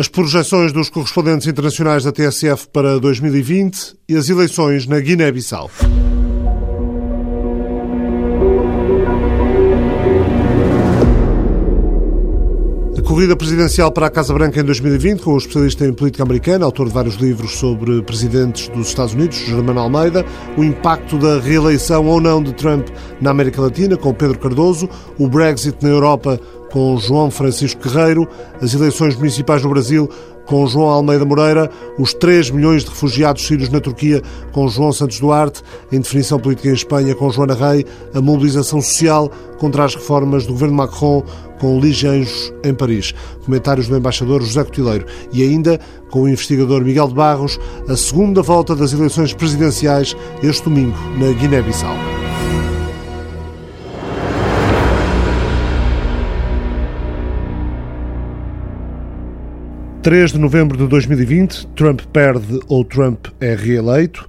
As projeções dos correspondentes internacionais da TSF para 2020 e as eleições na Guiné-Bissau. A corrida presidencial para a Casa Branca em 2020, com o especialista em política americana, autor de vários livros sobre presidentes dos Estados Unidos, Germano Almeida, o impacto da reeleição ou não de Trump na América Latina, com Pedro Cardoso, o Brexit na Europa, com João Francisco Guerreiro, as eleições municipais no Brasil, com João Almeida Moreira, os 3 milhões de refugiados sírios na Turquia, com João Santos Duarte, a indefinição política em Espanha, com Joana Rey, a mobilização social contra as reformas do governo Macron, com Ligia Anjos em Paris. Comentários do embaixador José Cotileiro. E ainda, com o investigador Miguel de Barros, a segunda volta das eleições presidenciais este domingo na Guiné-Bissau. 3 de novembro de 2020, Trump perde ou Trump é reeleito?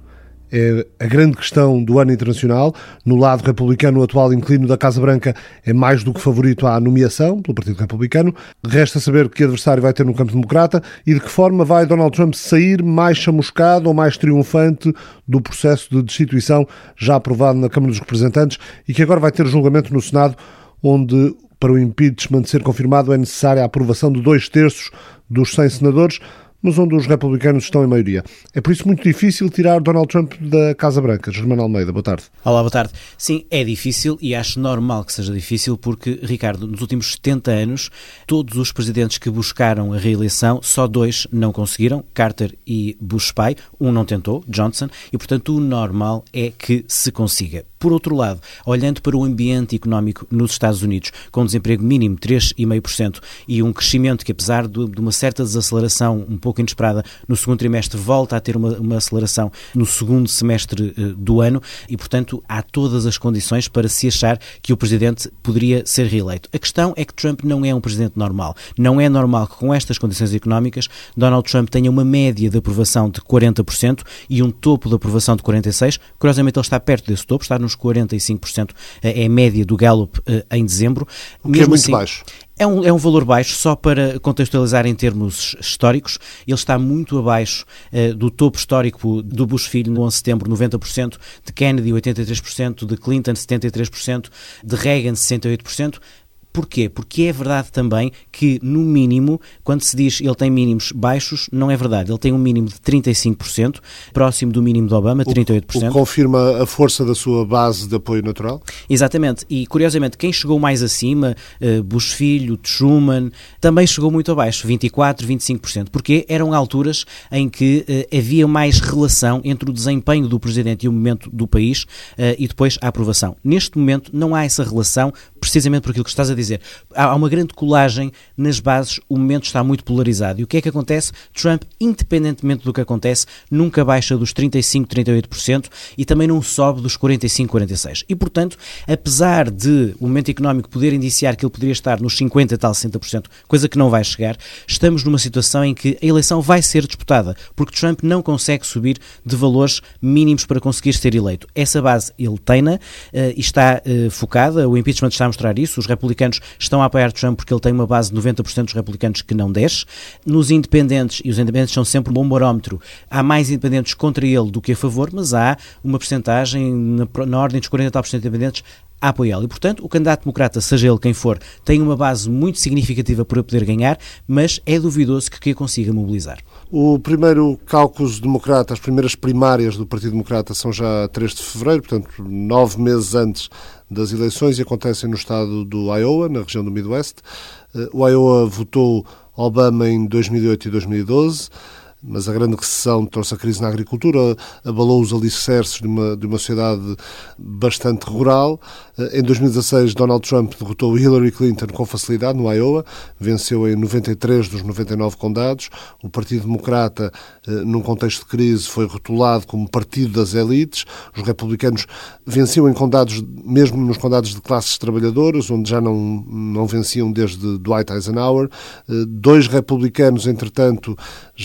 É a grande questão do ano internacional. No lado republicano, o atual inquilino da Casa Branca é mais do que favorito à nomeação pelo Partido Republicano. Resta saber que adversário vai ter no campo democrata e de que forma vai Donald Trump sair mais chamuscado ou mais triunfante do processo de destituição já aprovado na Câmara dos Representantes e que agora vai ter julgamento no Senado, onde, para o impeachment ser confirmado, é necessária a aprovação de 2/3 dos 100 senadores, mas onde os republicanos estão em maioria. É por isso muito difícil tirar Donald Trump da Casa Branca. Germano Almeida, boa tarde. Olá, boa tarde. Sim, é difícil e acho normal que seja difícil porque, Ricardo, nos últimos 70 anos, todos os presidentes que buscaram a reeleição, só 2 não conseguiram, Carter e Bush pai, um não tentou, Johnson, e portanto o normal é que se consiga. Por outro lado, olhando para o ambiente económico nos Estados Unidos, com um desemprego mínimo 3,5% e um crescimento que, apesar de uma certa desaceleração um pouco inesperada no segundo trimestre, volta a ter uma aceleração no segundo semestre do ano e, portanto, há todas as condições para se achar que o presidente poderia ser reeleito. A questão é que Trump não é um presidente normal. Não é normal que, com estas condições económicas, Donald Trump tenha uma média de aprovação de 40% e um topo de aprovação de 46%. Curiosamente, ele está perto desse topo, está nos 45%, é a média do Gallup em dezembro. O que é muito baixo. É um valor baixo, só para contextualizar em termos históricos, ele está muito abaixo do topo histórico do Bush filho no 11 de setembro, 90%, de Kennedy 83%, de Clinton 73%, de Reagan 68%. Porquê? Porque é verdade também que, no mínimo, quando se diz ele tem mínimos baixos, não é verdade. Ele tem um mínimo de 35%, próximo do mínimo de Obama, 38%. O que confirma a força da sua base de apoio natural? Exatamente. E, curiosamente, quem chegou mais acima, Bush filho, Truman, também chegou muito abaixo, 24%, 25%. Porque eram alturas em que havia mais relação entre o desempenho do presidente e o momento do país e depois a aprovação. Neste momento não há essa relação, precisamente por aquilo que estás a dizer. Há uma grande colagem nas bases, o momento está muito polarizado. E o que é que acontece? Trump, independentemente do que acontece, nunca baixa dos 35%, 38% e também não sobe dos 45%, 46%. E, portanto, apesar de o momento económico poder indiciar que ele poderia estar nos 50% e tal, 60%, coisa que não vai chegar, estamos numa situação em que a eleição vai ser disputada, porque Trump não consegue subir de valores mínimos para conseguir ser eleito. Essa base ele tem-na e está focada, o impeachment está a mostrar isso, os republicanos estão a apoiar Trump porque ele tem uma base de 90% dos republicanos que não desce. Nos independentes, e os independentes são sempre um bom barómetro, há mais independentes contra ele do que a favor, mas há uma percentagem na ordem dos 40% de independentes a apoiá-lo. E, portanto, o candidato democrata, seja ele quem for, tem uma base muito significativa para poder ganhar, mas é duvidoso que consiga mobilizar. O primeiro caucus democrata, as primeiras primárias do Partido Democrata são já 3 de fevereiro, portanto 9 meses antes das eleições, e acontecem no estado do Iowa, na região do Midwest. O Iowa votou Obama em 2008 e 2012, mas a grande recessão trouxe a crise na agricultura, abalou os alicerces de uma sociedade bastante rural. Em 2016, Donald Trump derrotou Hillary Clinton com facilidade no Iowa, venceu em 93 dos 99 condados. O Partido Democrata, num contexto de crise, foi rotulado como partido das elites. Os republicanos venciam em condados, mesmo nos condados de classes trabalhadoras, onde já não venciam desde Dwight Eisenhower. 2 republicanos, entretanto, já perderam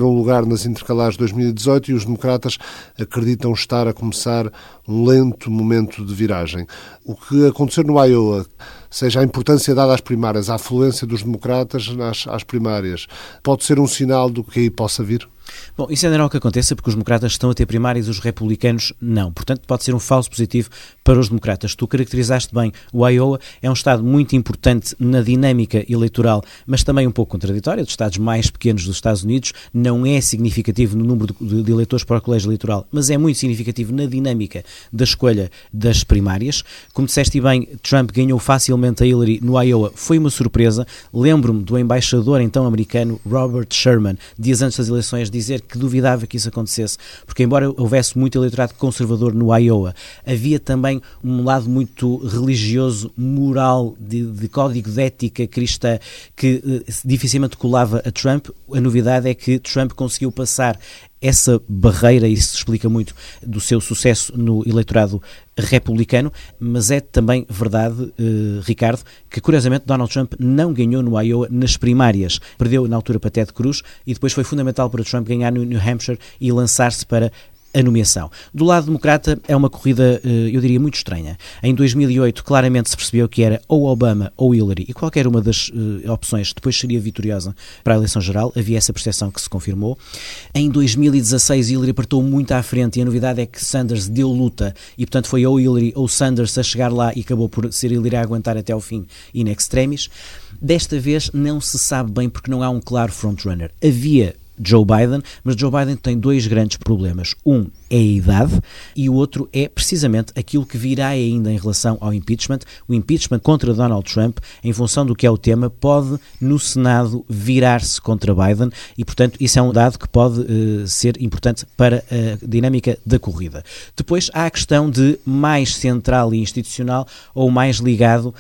perderam lugar nas intercalares de 2018 e os democratas acreditam estar a começar um lento momento de viragem. O que aconteceu no Iowa, seja a importância dada às primárias, a afluência dos democratas às primárias, pode ser um sinal do que aí possa vir? Bom, isso ainda não é o que aconteça, porque os democratas estão a ter primárias e os republicanos não. Portanto, pode ser um falso positivo para os democratas. Tu caracterizaste bem o Iowa, é um estado muito importante na dinâmica eleitoral, mas também um pouco contraditório, dos estados mais pequenos dos Estados Unidos. Não é significativo no número de eleitores para o colégio eleitoral, mas é muito significativo na dinâmica da escolha das primárias. Como disseste bem, Trump ganhou facilmente a Hillary no Iowa. Foi uma surpresa. Lembro-me do embaixador então americano Robert Sherman, dias antes das eleições, dizer que duvidava que isso acontecesse, porque embora houvesse muito eleitorado conservador no Iowa, havia também um lado muito religioso, moral, de código de ética cristã que dificilmente colava a Trump. A novidade é que Trump conseguiu passar essa barreira, e isso explica muito do seu sucesso no eleitorado republicano, mas é também verdade, Ricardo, que curiosamente Donald Trump não ganhou no Iowa nas primárias. Perdeu na altura para Ted Cruz e depois foi fundamental para Trump ganhar no New Hampshire e lançar-se para a nomeação. Do lado democrata é uma corrida, eu diria, muito estranha. Em 2008 claramente se percebeu que era ou Obama ou Hillary, e qualquer uma das opções depois seria vitoriosa para a eleição geral. Havia essa percepção que se confirmou. Em 2016 Hillary apertou muito à frente e a novidade é que Sanders deu luta e portanto foi ou Hillary ou Sanders a chegar lá e acabou por ser Hillary a aguentar até ao fim in extremis. Desta vez não se sabe bem porque não há um claro frontrunner. Havia Joe Biden, mas Joe Biden tem dois grandes problemas. Um é a idade e o outro é precisamente aquilo que virá ainda em relação ao impeachment. O impeachment contra Donald Trump, em função do que é o tema, pode no Senado virar-se contra Biden e, portanto, isso é um dado que pode ser importante para a dinâmica da corrida. Depois há a questão de mais central e institucional ou mais ligado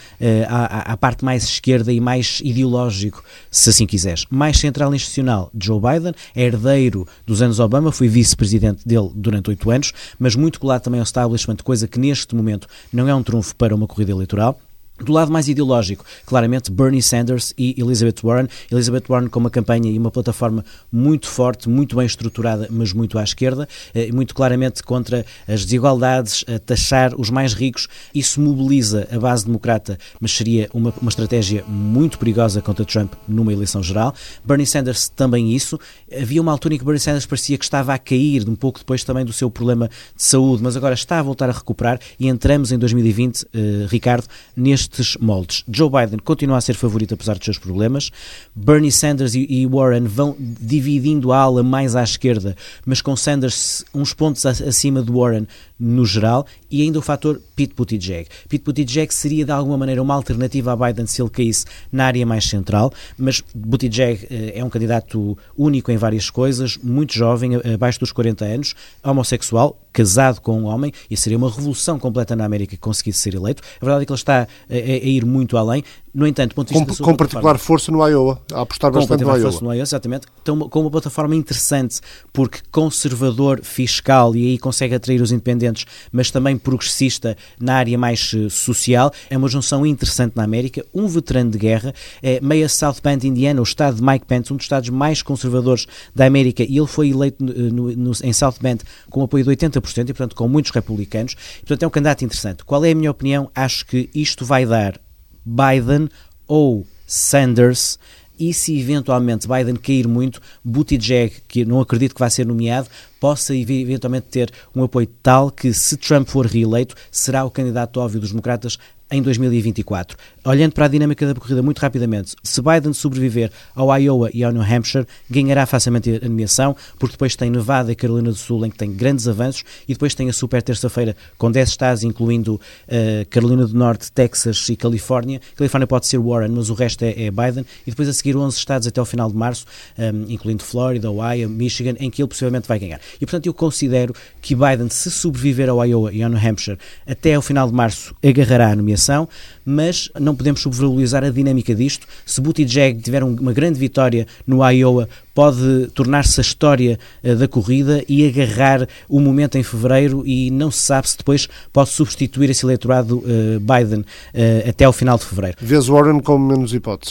à parte mais esquerda e mais ideológico, se assim quiseres. Mais central e institucional, Joe Biden, é herdeiro dos anos Obama, foi vice-presidente dele durante 8 anos, mas muito colado também ao establishment, coisa que neste momento não é um trunfo para uma corrida eleitoral. Do lado mais ideológico, claramente Bernie Sanders e Elizabeth Warren. Elizabeth Warren com uma campanha e uma plataforma muito forte, muito bem estruturada, mas muito à esquerda, muito claramente contra as desigualdades, a taxar os mais ricos. Isso mobiliza a base democrata, mas seria uma estratégia muito perigosa contra Trump numa eleição geral. Bernie Sanders também isso. Havia uma altura em que Bernie Sanders parecia que estava a cair, um pouco depois também do seu problema de saúde, mas agora está a voltar a recuperar e entramos em 2020, Ricardo, nestes moldes. Joe Biden continua a ser favorito apesar dos seus problemas. Bernie Sanders e Warren vão dividindo a ala mais à esquerda, mas com Sanders uns pontos acima de Warren no geral, e ainda o fator Pete Buttigieg. Pete Buttigieg seria de alguma maneira uma alternativa a Biden se ele caísse na área mais central, mas Buttigieg é um candidato único em várias coisas, muito jovem, abaixo dos 40 anos, homossexual, casado com um homem, e seria uma revolução completa na América que conseguisse ser eleito. A verdade é que ele está a ir muito além. No entanto, do ponto de vista da sua com particular força no Iowa, a apostar bastante no Iowa. Força no Iowa, exatamente. Então, com uma plataforma interessante, porque conservador fiscal, e aí consegue atrair os independentes, mas também progressista na área mais social. É uma junção interessante na América. Um veterano de guerra, meia South Bend, Indiana, o estado de Mike Pence, um dos estados mais conservadores da América, e ele foi eleito em South Bend com apoio de 80%, e portanto com muitos republicanos. E, portanto é um candidato interessante. Qual é a minha opinião? Acho que isto vai dar Biden ou Sanders, e se eventualmente Biden cair muito, Buttigieg, que não acredito que vai ser nomeado, possa eventualmente ter um apoio tal que, se Trump for reeleito, será o candidato óbvio dos democratas em 2024. Olhando para a dinâmica da corrida muito rapidamente, se Biden sobreviver ao Iowa e ao New Hampshire, ganhará facilmente a nomeação, porque depois tem Nevada e Carolina do Sul, em que tem grandes avanços, e depois tem a super terça-feira com 10 estados, incluindo Carolina do Norte, Texas e Califórnia. Califórnia pode ser Warren, mas o resto é Biden, e depois a seguir 11 estados até ao final de março, incluindo Flórida, Ohio, Michigan, em que ele possivelmente vai ganhar. E portanto eu considero que Biden, se sobreviver ao Iowa e ao New Hampshire, até ao final de março agarrará a nomeação, mas não podemos subvalorizar a dinâmica disto. Se Buttigieg tiver uma grande vitória no Iowa, pode tornar-se a história da corrida e agarrar o momento em fevereiro, e não se sabe se depois pode substituir esse eleitorado Biden até ao final de fevereiro. Vês Warren com menos hipóteses?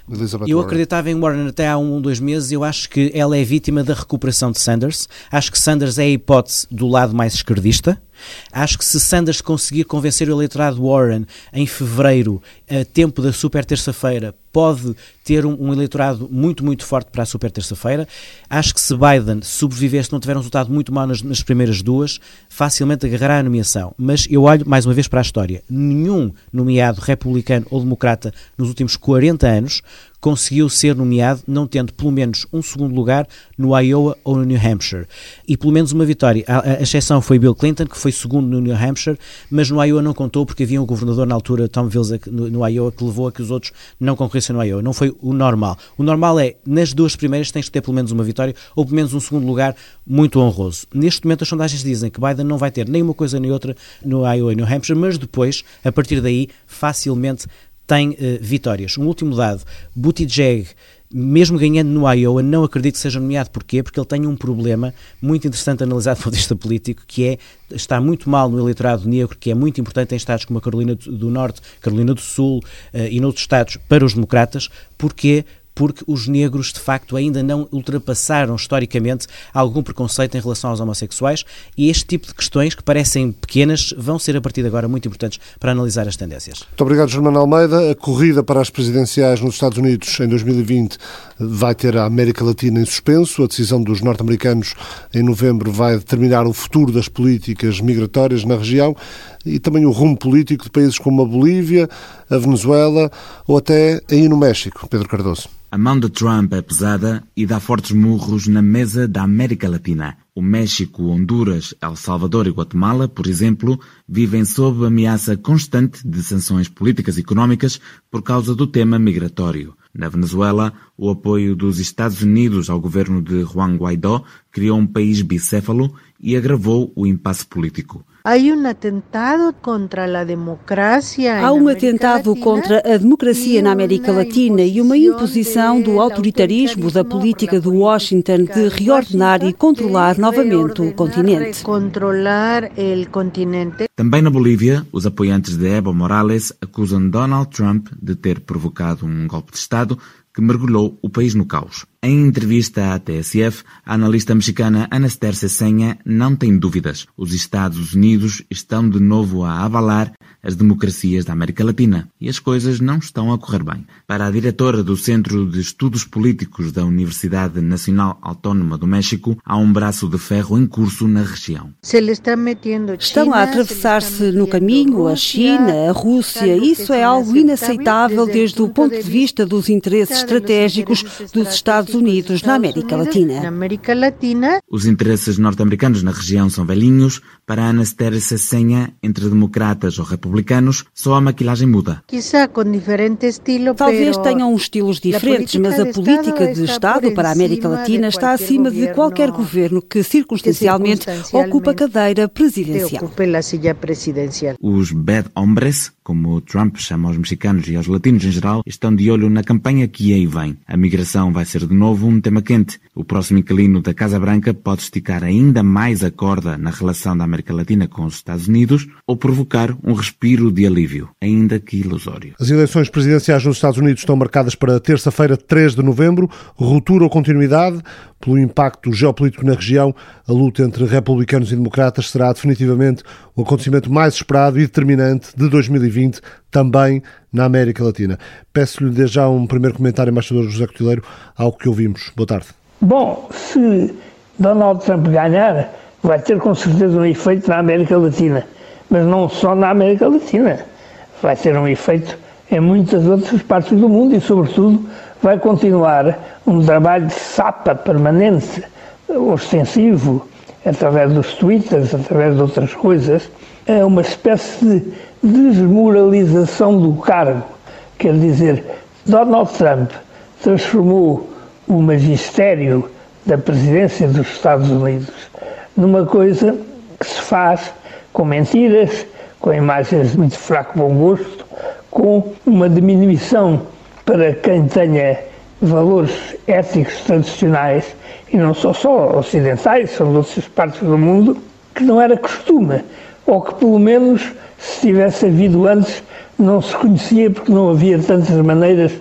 Elizabeth Eu Warren. acreditava em Warren até há 2 meses. Eu acho que ela é vítima da recuperação de Sanders. Acho que Sanders é a hipótese do lado mais esquerdista. Acho que se Sanders conseguir convencer o eleitorado Warren em fevereiro, a tempo da super terça-feira, pode ter um eleitorado muito, muito forte para a super terça-feira. Acho que se Biden sobreviver, se não tiver um resultado muito mau nas primeiras 2, facilmente agarrará a nomeação. Mas eu olho mais uma vez para a história. Nenhum nomeado republicano ou democrata nos últimos 40 anos conseguiu ser nomeado não tendo pelo menos um segundo lugar no Iowa ou no New Hampshire. E pelo menos uma vitória. A exceção foi Bill Clinton, que foi segundo no New Hampshire, mas no Iowa não contou porque havia um governador na altura, Tom Vilsack, no Iowa, que levou a que os outros não concorressem no Iowa. Não foi o normal. O normal é, nas 2 primeiras, tens de ter pelo menos uma vitória ou pelo menos um segundo lugar muito honroso. Neste momento as sondagens dizem que Biden não vai ter nem uma coisa nem outra no Iowa e no New Hampshire, mas depois, a partir daí, facilmente tem vitórias. Um último dado, Buttigieg, mesmo ganhando no Iowa, não acredito que seja nomeado. Porquê? Porque ele tem um problema muito interessante analisado do ponto de vista político, que é, está muito mal no eleitorado negro, que é muito importante em estados como a Carolina do Norte, Carolina do Sul e noutros estados para os democratas. Porquê? Porque os negros, de facto, ainda não ultrapassaram, historicamente, algum preconceito em relação aos homossexuais, e este tipo de questões, que parecem pequenas, vão ser, a partir de agora, muito importantes para analisar as tendências. Muito obrigado, Germano Almeida. A corrida para as presidenciais nos Estados Unidos em 2020 vai ter a América Latina em suspenso. A decisão dos norte-americanos em novembro vai determinar o futuro das políticas migratórias na região e também o rumo político de países como a Bolívia, a Venezuela ou até aí no México. Pedro Cardoso. A mão de Trump é pesada e dá fortes murros na mesa da América Latina. O México, Honduras, El Salvador e Guatemala, por exemplo, vivem sob ameaça constante de sanções políticas e económicas por causa do tema migratório. Na Venezuela, o apoio dos Estados Unidos ao governo de Juan Guaidó criou um país bicéfalo e agravou o impasse político. Há um atentado contra a democracia na América Latina e uma imposição do autoritarismo da política de Washington de reordenar e controlar novamente o continente. Também na Bolívia, os apoiantes de Evo Morales acusam Donald Trump de ter provocado um golpe de Estado que mergulhou o país no caos. Em entrevista à TSF, a analista mexicana Anastércia Senha não tem dúvidas. Os Estados Unidos estão de novo a avalar as democracias da América Latina e as coisas não estão a correr bem. Para a diretora do Centro de Estudos Políticos da Universidade Nacional Autónoma do México, há um braço de ferro em curso na região. Estão a atravessar-se no caminho a China, a Rússia. Isso é algo inaceitável desde o ponto de vista dos interesses estratégicos dos Estados Unidos na América Latina. Os interesses norte-americanos na região são velhinhos. Para Anastércia Senha, entre democratas ou republicanos, só a maquilagem muda. Talvez tenham estilos diferentes, mas a política de Estado para a América Latina está acima de qualquer governo que circunstancialmente ocupa a cadeira presidencial. Os bad hombres, como Trump chama aos mexicanos e aos latinos em geral, estão de olho na campanha que aí vem. A migração vai ser de novo um tema quente. O próximo inquilino da Casa Branca pode esticar ainda mais a corda na relação da América Latina com os Estados Unidos ou provocar um respiro de alívio, ainda que ilusório. As eleições presidenciais nos Estados Unidos estão marcadas para terça-feira, 3 de novembro. Ruptura ou continuidade? Pelo impacto geopolítico na região, a luta entre republicanos e democratas será definitivamente o acontecimento mais esperado e determinante de 2020, também na América Latina. Peço-lhe desde já um primeiro comentário, embaixador José Cotilheiro, ao que ouvimos. Boa tarde. Bom, se Donald Trump ganhar, vai ter com certeza um efeito na América Latina, mas não só na América Latina. Vai ter um efeito em muitas outras partes do mundo e, sobretudo, vai continuar um trabalho de sapa permanente, ostensivo, através dos twitters, através de outras coisas. É uma espécie de desmoralização do cargo. Quer dizer, Donald Trump transformou o magistério da presidência dos Estados Unidos numa coisa que se faz com mentiras, com imagens de muito fraco bom gosto, com uma diminuição para quem tenha valores éticos tradicionais, e não só ocidentais, são de outras partes do mundo, que não era costume, ou que pelo menos, se tivesse havido antes, não se conhecia porque não havia tantas maneiras de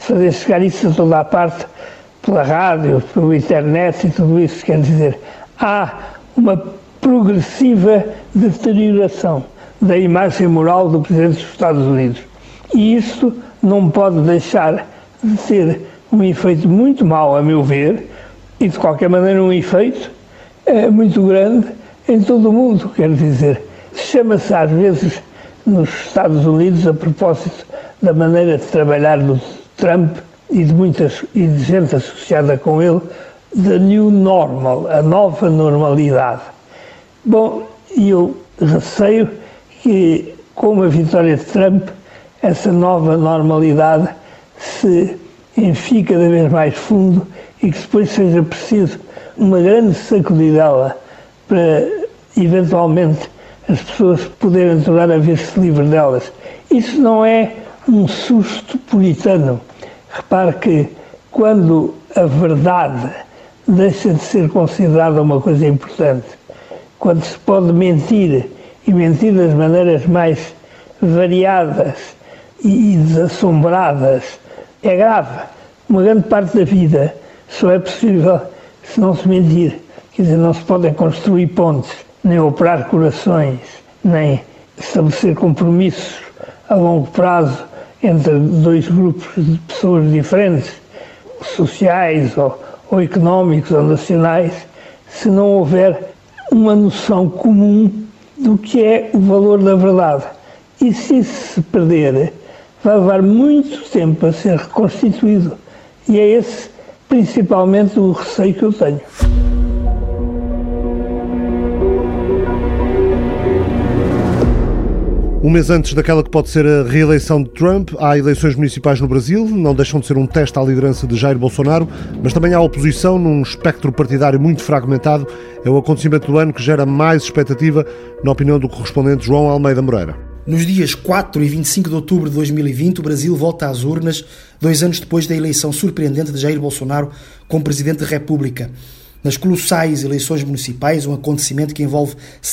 fazer chegar isso a toda a parte, pela rádio, pela internet e tudo isso. Quer dizer, há uma progressiva deterioração da imagem moral do Presidente dos Estados Unidos. E isso não pode deixar de ter um efeito muito mau, a meu ver, e de qualquer maneira um efeito muito grande em todo o mundo. Quer dizer, chama-se às vezes nos Estados Unidos, a propósito da maneira de trabalhar do Trump e de gente associada com ele, the new normal, a nova normalidade. Bom, eu receio que com a vitória de Trump, essa nova normalidade se enfie cada vez mais fundo e que depois seja preciso uma grande sacudidela para, eventualmente, as pessoas poderem tornar a ver-se livres delas. Isso não é um susto puritano. Repare que quando a verdade deixa de ser considerada uma coisa importante, quando se pode mentir, e mentir das maneiras mais variadas e desassombradas, é grave. Uma grande parte da vida só é possível se não se mentir. Quer dizer, não se podem construir pontes, nem operar corações, nem estabelecer compromissos a longo prazo entre dois grupos de pessoas diferentes, sociais ou económicos ou nacionais, se não houver uma noção comum do que é o valor da verdade. E se isso se perder, vai levar muito tempo a ser reconstituído. E é esse, principalmente, o receio que eu tenho. Um mês antes daquela que pode ser a reeleição de Trump, há eleições municipais no Brasil, não deixam de ser um teste à liderança de Jair Bolsonaro, mas também há oposição num espectro partidário muito fragmentado. É o acontecimento do ano que gera mais expectativa, na opinião do correspondente João Almeida Moreira. Nos dias 4 e 25 de outubro de 2020, o Brasil volta às urnas, 2 anos depois da eleição surpreendente de Jair Bolsonaro como Presidente da República. Nas colossais eleições municipais, um acontecimento que envolve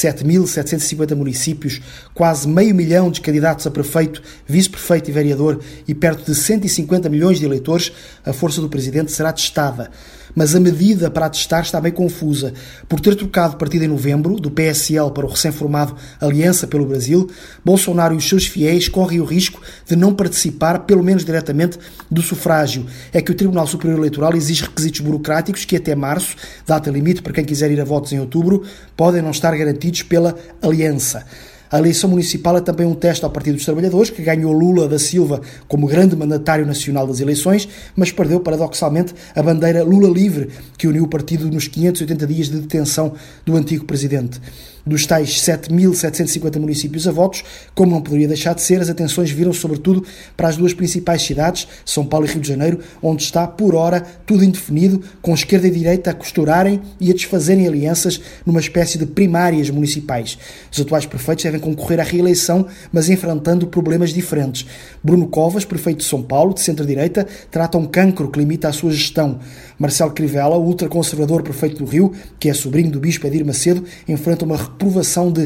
7.750 municípios, quase 500 mil de candidatos a prefeito, vice-prefeito e vereador e perto de 150 milhões de eleitores, a força do Presidente será testada. Mas a medida para a testar está bem confusa. Por ter trocado partido em novembro, do PSL para o recém-formado Aliança pelo Brasil, Bolsonaro e os seus fiéis correm o risco de não participar, pelo menos diretamente, do sufrágio. É que o Tribunal Superior Eleitoral exige requisitos burocráticos que até março, data limite para quem quiser ir a votos em outubro, podem não estar garantidos pela Aliança. A eleição municipal é também um teste ao Partido dos Trabalhadores, que ganhou Lula da Silva como grande mandatário nacional das eleições, mas perdeu, paradoxalmente, a bandeira Lula Livre, que uniu o partido nos 580 dias de detenção do antigo presidente. Dos tais 7.750 municípios a votos, como não poderia deixar de ser, as atenções viram sobretudo para as duas principais cidades, São Paulo e Rio de Janeiro, onde está, por hora, tudo indefinido, com esquerda e direita a costurarem e a desfazerem alianças numa espécie de primárias municipais. Os atuais prefeitos devem concorrer à reeleição, mas enfrentando problemas diferentes. Bruno Covas, prefeito de São Paulo, de centro-direita, trata um cancro que limita a sua gestão. Marcelo Crivella, o ultraconservador prefeito do Rio, que é sobrinho do bispo Edir Macedo, enfrenta uma reprovação de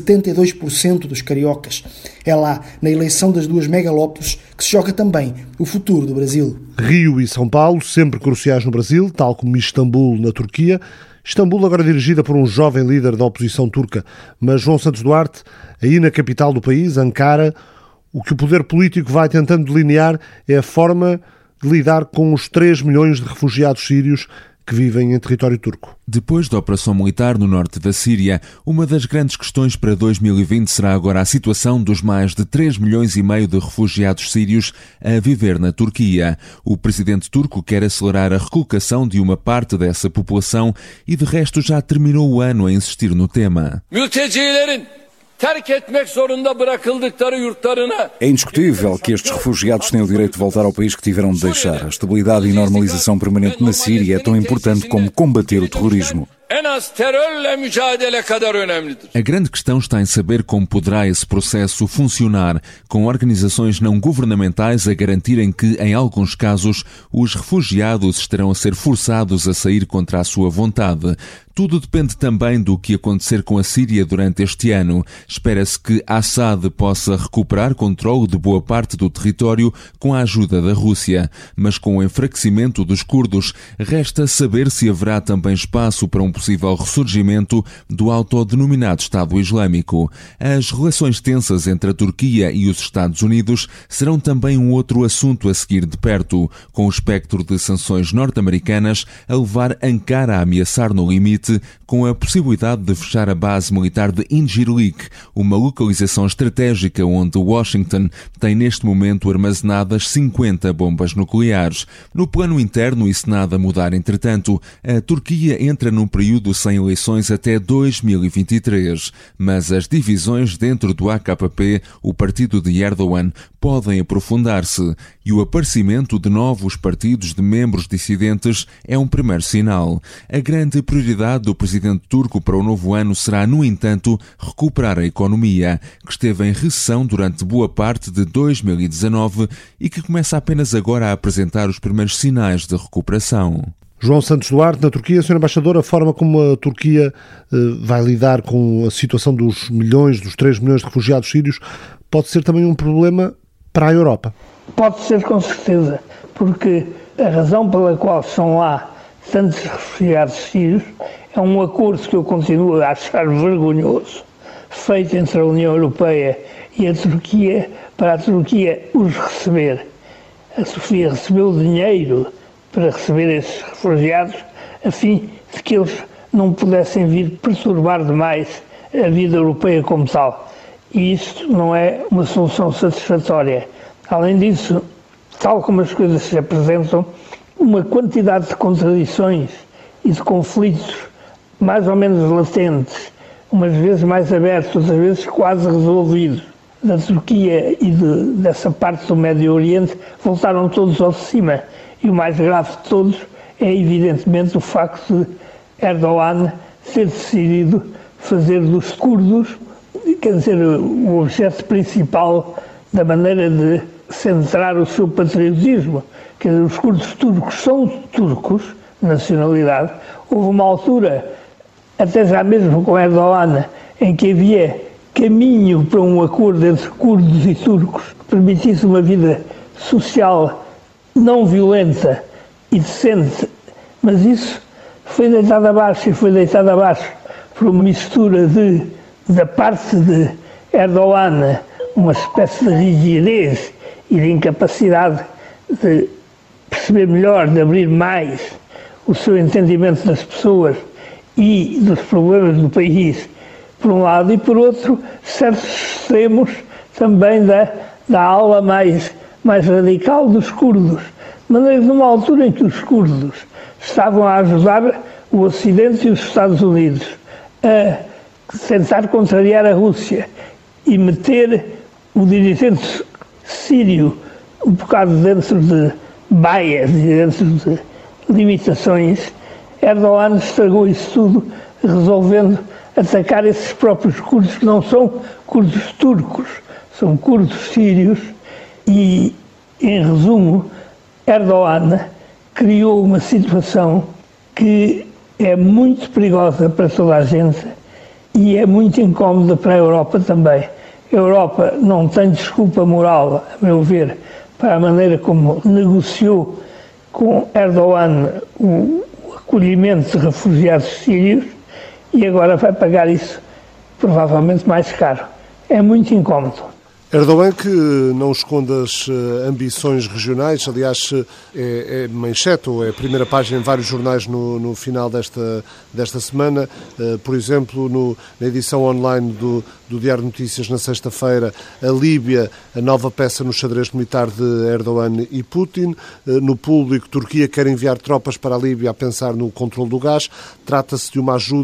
72% dos cariocas. É lá, na eleição das duas megalópolis, que se joga também o futuro do Brasil. Rio e São Paulo, sempre cruciais no Brasil, tal como Istambul na Turquia. Istambul agora dirigida por um jovem líder da oposição turca, mas João Santos Duarte, aí na capital do país, Ankara, o que o poder político vai tentando delinear é a forma de lidar com os 3 milhões de refugiados sírios que vivem em território turco. Depois da operação militar no norte da Síria, uma das grandes questões para 2020 será agora a situação dos mais de 3 milhões e meio de refugiados sírios a viver na Turquia. O presidente turco quer acelerar a recolocação de uma parte dessa população e, de resto, já terminou o ano a insistir no tema. É indiscutível que estes refugiados têm o direito de voltar ao país que tiveram de deixar. A estabilidade e normalização permanente na Síria é tão importante como combater o terrorismo. A grande questão está em saber como poderá esse processo funcionar, com organizações não governamentais a garantirem que, em alguns casos, os refugiados estarão a ser forçados a sair contra a sua vontade. Tudo depende também do que acontecer com a Síria durante este ano. Espera-se que Assad possa recuperar controle de boa parte do território com a ajuda da Rússia. Mas com o enfraquecimento dos curdos, resta saber se haverá também espaço para um possível ressurgimento do autodenominado Estado Islâmico. As relações tensas entre a Turquia e os Estados Unidos serão também um outro assunto a seguir de perto, com o espectro de sanções norte-americanas a levar Ankara a ameaçar no limite com a possibilidade de fechar a base militar de Incirlik, uma localização estratégica onde Washington tem neste momento armazenadas 50 bombas nucleares. No plano interno, e se nada mudar entretanto, a Turquia entra num período sem eleições até 2023, mas as divisões dentro do AKP, o partido de Erdogan, podem aprofundar-se e o aparecimento de novos partidos de membros dissidentes é um primeiro sinal. A grande prioridade do presidente turco para o novo ano será, no entanto, recuperar a economia, que esteve em recessão durante boa parte de 2019 e que começa apenas agora a apresentar os primeiros sinais de recuperação. João Santos Duarte, na Turquia, Sr. Embaixador, a forma como a Turquia vai lidar com a situação dos 3 milhões de refugiados sírios pode ser também um problema para a Europa? Pode ser, com certeza, porque a razão pela qual estão lá tantos refugiados sírios é um acordo que eu continuo a achar vergonhoso, feito entre a União Europeia e a Turquia, para a Turquia os receber. A Turquia recebeu dinheiro para receber esses refugiados, a fim de que eles não pudessem vir perturbar demais a vida europeia como tal. E isto não é uma solução satisfatória. Além disso, tal como as coisas se apresentam, uma quantidade de contradições e de conflitos mais ou menos latentes, umas vezes mais abertos, outras vezes quase resolvidos, da Turquia e dessa parte do Médio Oriente, voltaram todos ao de cima. E o mais grave de todos é, evidentemente, o facto de Erdogan ter decidido fazer dos curdos, quer dizer, o objeto principal da maneira de centrar o seu patriotismo. Quer dizer, os curdos turcos são turcos, nacionalidade. Houve uma altura, até já mesmo com Erdogan, em que havia caminho para um acordo entre curdos e turcos que permitisse uma vida social não violenta e decente, mas isso foi deitado abaixo e foi deitado abaixo por uma mistura da parte de Erdogan, uma espécie de rigidez e de incapacidade de perceber melhor, de abrir mais o seu entendimento das pessoas e dos problemas do país, por um lado, e por outro, certos extremos também da ala mais radical dos curdos. De maneira que numa altura em que os curdos estavam a ajudar o Ocidente e os Estados Unidos a tentar contrariar a Rússia e meter o dirigente sírio um bocado dentro de baias e dentro de limitações, Erdogan estragou isso tudo, resolvendo atacar esses próprios curdos, que não são curdos turcos, são curdos sírios, e, em resumo, Erdogan criou uma situação que é muito perigosa para toda a gente e é muito incómoda para a Europa também. A Europa não tem desculpa moral, a meu ver, para a maneira como negociou com Erdogan o acolhimento de refugiados sírios e agora vai pagar isso provavelmente mais caro. É muito incómodo. Erdogan, que não esconde as ambições regionais, aliás, é manchete ou é a primeira página em vários jornais no final desta semana. Por exemplo, na edição online do Diário de Notícias, na sexta-feira, a Líbia, a nova peça no xadrez militar de Erdogan e Putin. No Público, Turquia quer enviar tropas para a Líbia a pensar no controle do gás. Trata-se de uma ajuda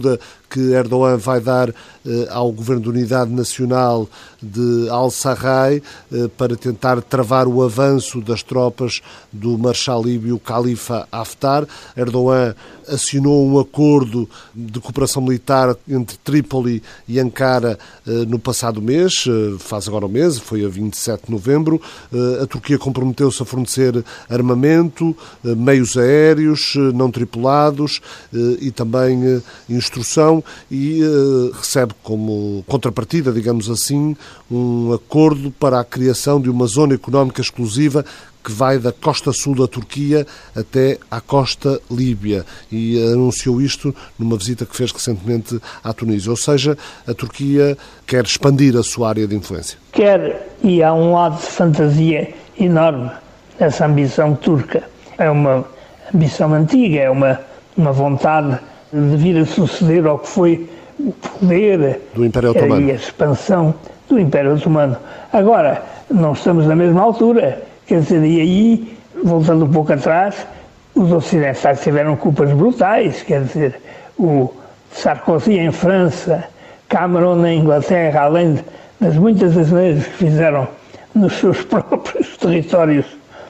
que Erdogan vai dar ao Governo de Unidade Nacional de Al-Sarraj para tentar travar o avanço das tropas do marechal líbio Khalifa Haftar. Erdogan assinou um acordo de cooperação militar entre Trípoli e Ankara no passado mês, faz agora um mês, foi a 27 de novembro. A Turquia comprometeu-se a fornecer armamento, meios aéreos não tripulados e também instrução, e recebe como contrapartida, digamos assim, um acordo para a criação de uma zona económica exclusiva que vai da costa sul da Turquia até à costa líbia, e anunciou isto numa visita que fez recentemente à Tunísia. Ou seja, a Turquia quer expandir a sua área de influência. Quer, e há um lado de fantasia enorme nessa ambição turca. É uma ambição antiga, é uma vontade de vir a suceder ao que foi o poder do Império Otomano e a expansão do Império Otomano. Agora, não estamos na mesma altura. Quer dizer, e aí, voltando um pouco atrás, os ocidentais tiveram culpas brutais. Quer dizer, o Sarkozy em França, Cameron na Inglaterra, além das muitas asneiras que fizeram nos seus próprios territórios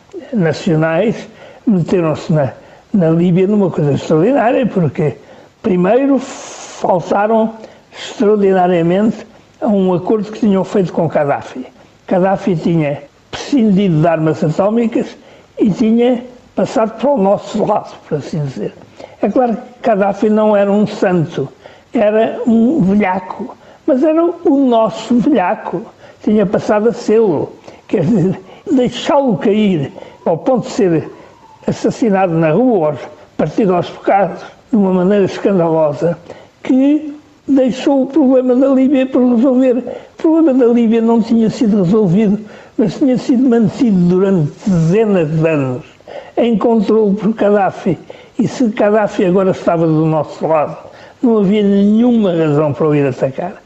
nacionais, meteram-se na Líbia numa coisa extraordinária, porque, primeiro, faltaram extraordinariamente a um acordo que tinham feito com Gaddafi. Gaddafi tinha prescindido de armas atómicas e tinha passado para o nosso lado, por assim dizer. É claro que Gaddafi não era um santo, era um velhaco, mas era o nosso velhaco, tinha passado a sê-lo. Quer dizer, deixá-lo cair ao ponto de ser assassinado na rua, partido aos bocados, de uma maneira escandalosa, que deixou o problema da Líbia por resolver. O problema da Líbia não tinha sido resolvido, mas tinha sido mantido durante dezenas de anos em controle por Gaddafi. E se Gaddafi agora estava do nosso lado, não havia nenhuma razão para o ir atacar.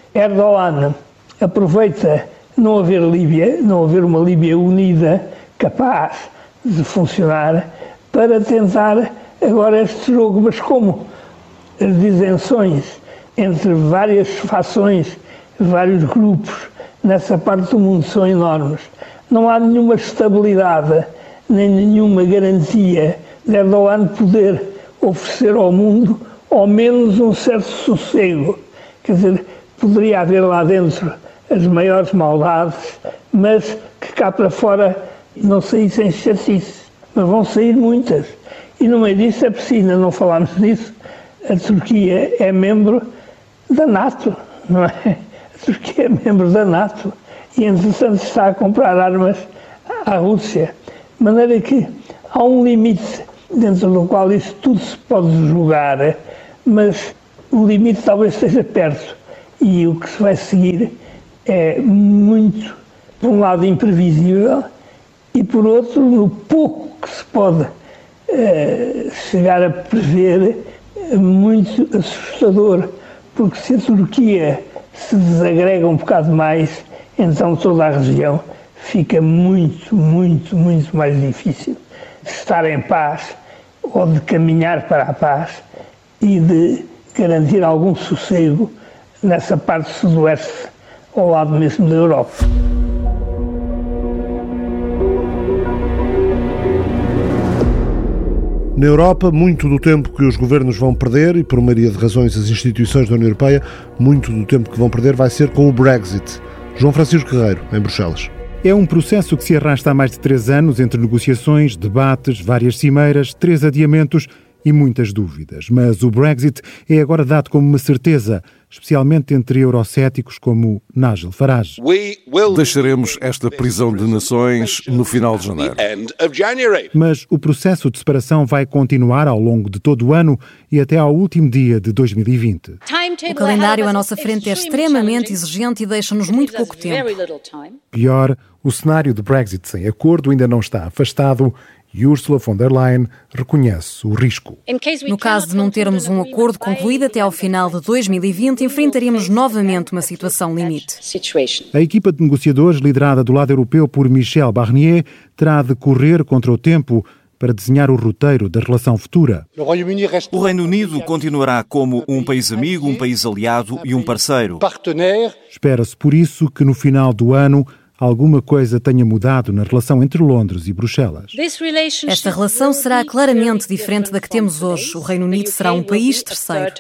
Erdogan aproveita não haver Líbia, não haver uma Líbia unida, capaz de funcionar, para tentar agora este jogo. Mas como as disenções entre várias fações, vários grupos nessa parte do mundo são enormes, não há nenhuma estabilidade, nem nenhuma garantia de Erdogan poder oferecer ao mundo ao menos um certo sossego. Quer dizer, poderia haver lá dentro as maiores maldades, mas que cá para fora não saíssem chatices, mas vão sair muitas. E no meio disso é preciso, ainda não falámos disso, a Turquia é membro da NATO, não é? A Turquia é membro da NATO e, entretanto, está a comprar armas à Rússia. De maneira que há um limite dentro do qual isso tudo se pode julgar, mas o limite talvez esteja perto. E o que se vai seguir é muito, por um lado, imprevisível e, por outro, no pouco que se pode chegar a prever, muito assustador. Porque se a Turquia se desagrega um bocado mais, então toda a região fica muito, muito, muito mais difícil de estar em paz ou de caminhar para a paz e de garantir algum sossego nessa parte sudoeste, ao lado mesmo da Europa. Na Europa, muito do tempo que os governos vão perder, e por maioria de razões as instituições da União Europeia, muito do tempo que vão perder vai ser com o Brexit. João Francisco Guerreiro, em Bruxelas. É um processo que se arrasta há mais de 3 anos, entre negociações, debates, várias cimeiras, 3 adiamentos e muitas dúvidas. Mas o Brexit é agora dado como uma certeza, especialmente entre eurocéticos como Nigel Farage. Deixaremos esta prisão de nações no final de janeiro. Mas o processo de separação vai continuar ao longo de todo o ano e até ao último dia de 2020. O calendário à nossa frente é extremamente exigente e deixa-nos muito pouco tempo. Pior, o cenário de Brexit sem acordo ainda não está afastado e Ursula von der Leyen reconhece o risco. No caso de não termos um acordo concluído até ao final de 2020, enfrentaríamos novamente uma situação limite. A equipa de negociadores, liderada do lado europeu por Michel Barnier, terá de correr contra o tempo para desenhar o roteiro da relação futura. O Reino Unido continuará como um país amigo, um país aliado e um parceiro. Espera-se, por isso, que no final do ano alguma coisa tenha mudado na relação entre Londres e Bruxelas. Esta relação será claramente diferente da que temos hoje. O Reino Unido será um país terceiro.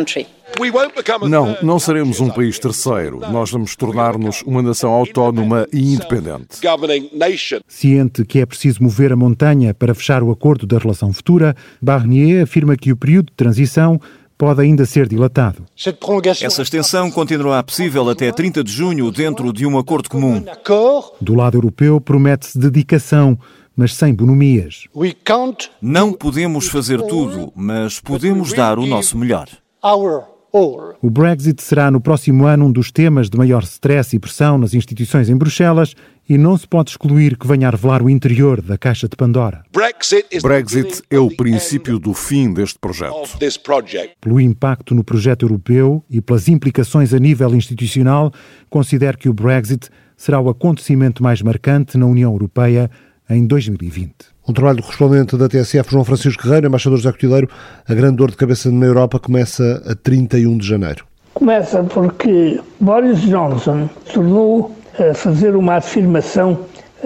Não seremos um país terceiro. Nós vamos tornar-nos uma nação autónoma e independente. Ciente que é preciso mover a montanha para fechar o acordo da relação futura, Barnier afirma que o período de transição pode ainda ser dilatado. Essa extensão continuará possível até 30 de junho dentro de um acordo comum. Do lado europeu promete-se dedicação, mas sem bonomias. Não podemos fazer tudo, mas podemos dar o nosso melhor. O Brexit será no próximo ano um dos temas de maior stress e pressão nas instituições em Bruxelas e não se pode excluir que venha a revelar o interior da caixa de Pandora. Brexit é o princípio do fim deste projeto. Pelo impacto no projeto europeu e pelas implicações a nível institucional, considero que o Brexit será o acontecimento mais marcante na União Europeia em 2020. Um trabalho do correspondente da TSF, João Francisco Guerreiro, embaixador José Cotilheiro. A grande dor de cabeça na Europa começa a 31 de janeiro. Começa porque Boris Johnson tornou a fazer uma afirmação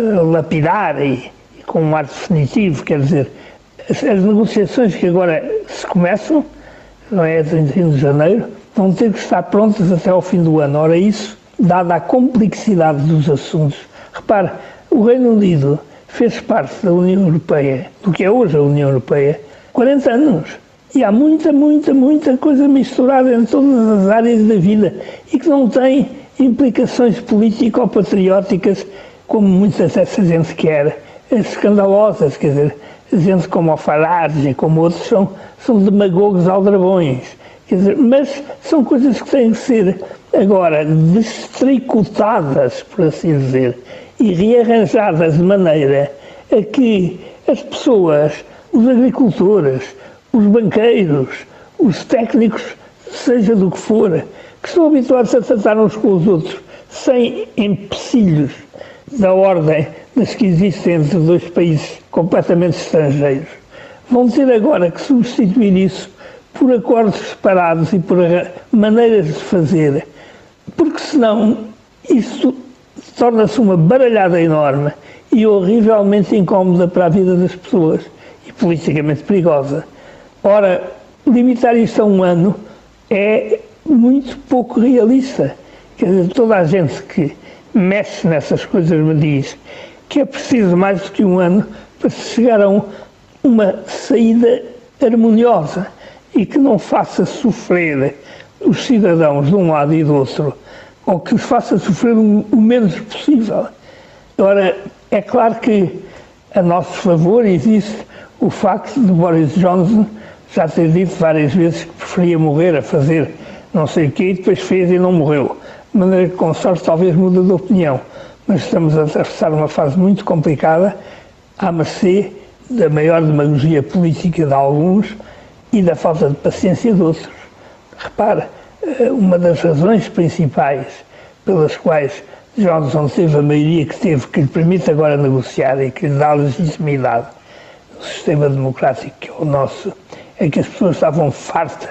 lapidar e com um ar definitivo, quer dizer, as negociações que agora se começam, não é, a 31 de janeiro, vão ter que estar prontas até ao fim do ano. Ora, isso, dada a complexidade dos assuntos, repare, o Reino Unido fez parte da União Europeia, do que é hoje a União Europeia, 40 anos. E há muita coisa misturada em todas as áreas da vida e que não tem implicações político-patrióticas como muita dessa gente quer, escandalosas, quer dizer, gente como o Farage e como outros são demagogos aldrabões, quer dizer, mas são coisas que têm que ser agora destricotadas, por assim dizer, e rearranjadas de maneira a que as pessoas, os agricultores, os banqueiros, os técnicos, seja do que for, que estão habituados a tratar uns com os outros sem empecilhos da ordem das que existem entre dois países completamente estrangeiros, vão ter agora que substituir isso por acordos separados e por maneiras de fazer, porque senão isso torna-se uma baralhada enorme e horrivelmente incómoda para a vida das pessoas e politicamente perigosa. Ora, limitar isto a um ano é muito pouco realista. Quer dizer, toda a gente que mexe nessas coisas me diz que é preciso mais do que um ano para se chegar a uma saída harmoniosa e que não faça sofrer os cidadãos de um lado e do outro, ou que os faça sofrer o menos possível. Ora, é claro que a nosso favor existe o facto de Boris Johnson já ter dito várias vezes que preferia morrer a fazer não sei o quê e depois fez e não morreu. De maneira que com sorte talvez mude de opinião. Mas estamos a atravessar uma fase muito complicada à mercê da maior demagogia política de alguns e da falta de paciência de outros. Repare, uma das razões principais pelas quais Johnson teve a maioria que teve, que lhe permite agora negociar e que lhe dá legitimidade no sistema democrático que é o nosso, é que as pessoas estavam fartas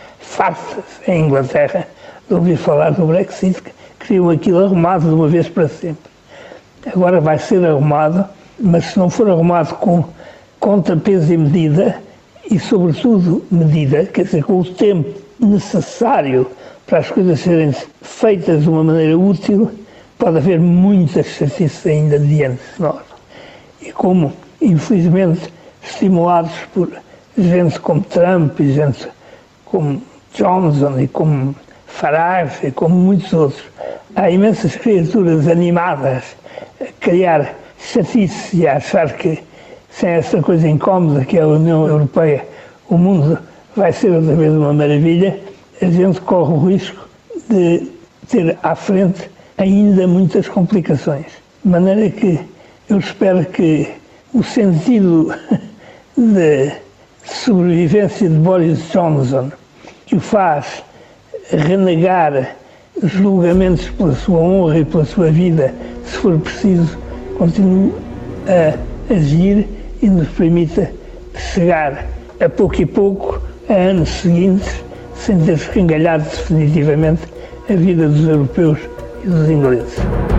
em Inglaterra de ouvir falar do Brexit, que queriam aquilo arrumado de uma vez para sempre. Agora vai ser arrumado, mas se não for arrumado com contrapeso e medida, e sobretudo medida, quer dizer, com o tempo necessário para as coisas serem feitas de uma maneira útil, pode haver muitas chatices ainda diante de nós. E como, infelizmente, estimulados por gente como Trump e gente como Johnson e como Farage e como muitos outros, há imensas criaturas animadas a criar chatice e a achar que sem essa coisa incómoda que é a União Europeia o mundo vai ser outra vez uma maravilha. A gente corre o risco de ter à frente ainda muitas complicações. De maneira que eu espero que o sentido de sobrevivência de Boris Johnson, que o faz renegar julgamentos pela sua honra e pela sua vida, se for preciso, continue a agir e nos permita chegar a pouco e pouco a anos seguintes sem ter escangalhado definitivamente a vida dos europeus e dos ingleses.